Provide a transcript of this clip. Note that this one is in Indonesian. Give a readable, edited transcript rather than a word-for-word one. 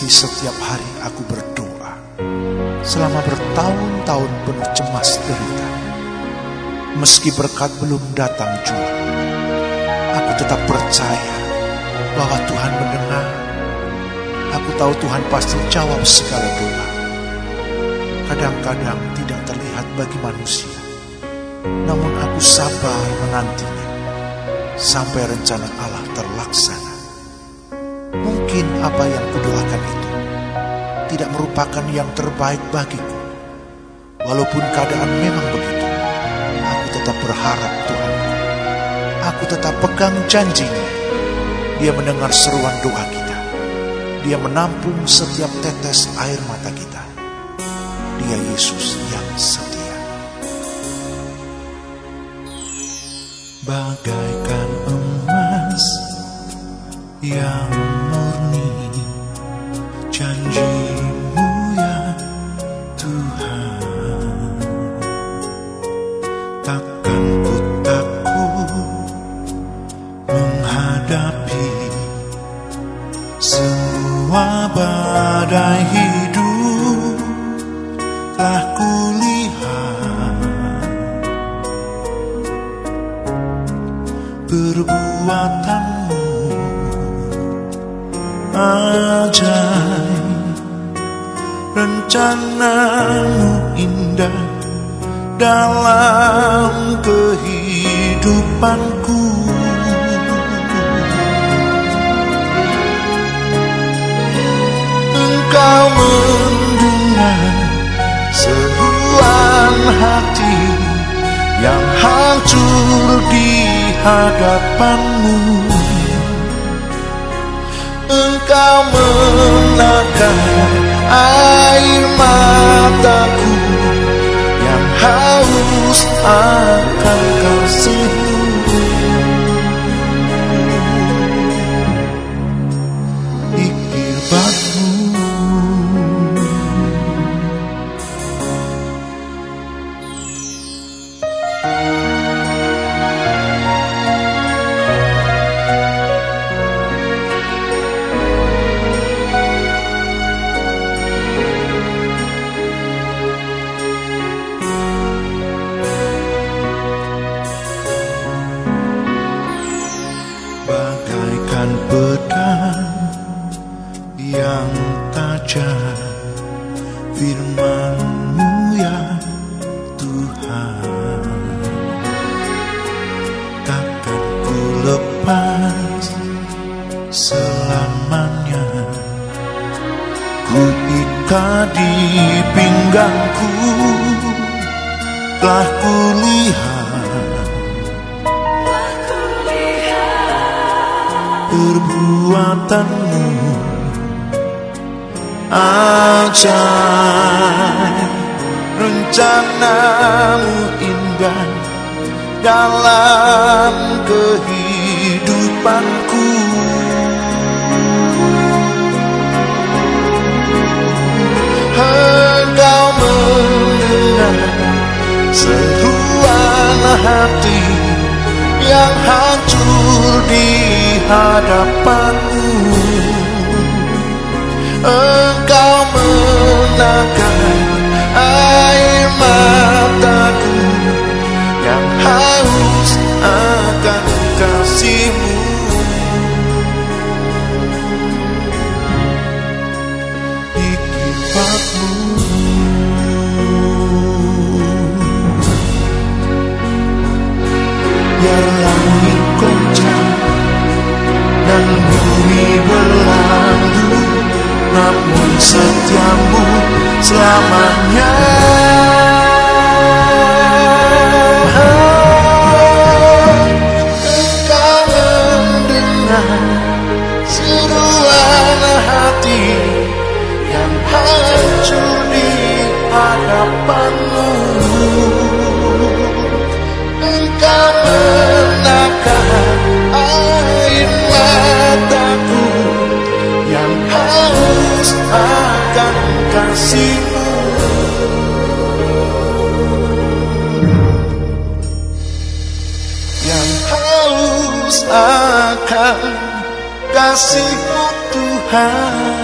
Meski setiap hari aku berdoa, selama bertahun-tahun penuh cemas derita, meski berkat belum datang jua, aku tetap percaya bahwa Tuhan mendengar. Aku tahu Tuhan pasti jawab segala doa. Kadang-kadang tidak terlihat bagi manusia, namun aku sabar menantinya sampai rencana Allah terlaksana. Mungkin apa yang kudoakan itu tidak merupakan yang terbaik bagiku. Walaupun keadaan memang begitu, aku tetap berharap Tuhanku. Aku tetap pegang janjinya. Dia mendengar seruan doa kita. Dia menampung setiap tetes air mata kita. Dia Yesus yang setia. Bagaikan emas yang murni, janji-Mu ya Tuhan. Takkan ku takut menghadapi semua badai hidup. Telah kulihat perbuatan-Mu ajaib, rencana-Mu indah dalam kehidupanku. Engkau mendengar seruan hati yang hancur di hadapan-Mu. Engkau menakar air mataku yang haus akan kasih-Mu. Hikmat-Mu bagaikan pedang yang tajam, firman-Mu ya Tuhan. Takkan ku lepas selamanya, ku ikat di pinggangku. Telah kulihat perbuatan-Mu ajaib, rencana-Mu indah dalam kehidupanku. Engkau mendengar seruan hati yang hancur di hadapan-Mu. Engkau menakar air mataku yang haus akan kasih-Mu. Hikmat-Mu biar langit goncang dan bumi berlalu, namun setia-Mu selamanya. Engkau mendengar seruan hati yang hancur di hadapan-Mu. Engkau menakar air mataku yang haus akan kasih-Mu. Yang haus akan kasih-Mu Tuhan.